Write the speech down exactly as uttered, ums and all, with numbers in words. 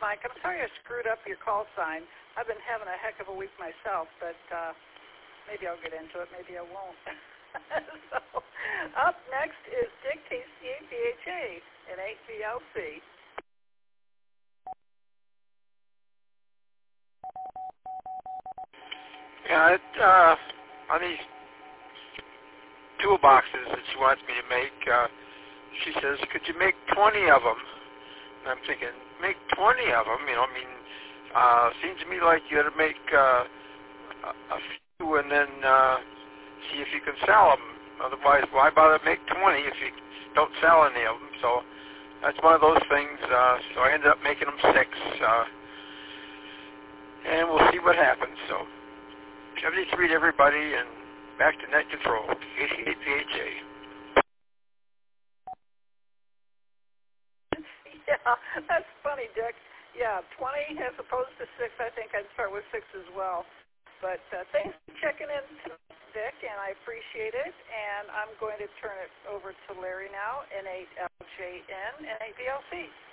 Mike. I'm sorry I screwed up your call sign. I've been having a heck of a week myself, but uh, maybe I'll get into it. Maybe I won't. So, up next is Dick, T C A P H A, and eight V L C. Yeah, it, uh, on these toolboxes that she wants me to make, uh, she says, could you make twenty of them? And I'm thinking, make twenty of them? You know, I mean, uh, seems to me like you got to make uh, a, a few and then uh, see if you can sell them. Otherwise, why bother make twenty if you don't sell any of them? So that's one of those things. Uh, so I ended up making them six. Uh, and we'll see what happens. So seventy-three to everybody, and back to net control, A C A P H A. Yeah, that's funny, Dick. Yeah, twenty as opposed to six. I think I'd start with six as well. But uh, thanks for checking in, Dick, and I appreciate it. And I'm going to turn it over to Larry now, N eight L J N and eight V L C.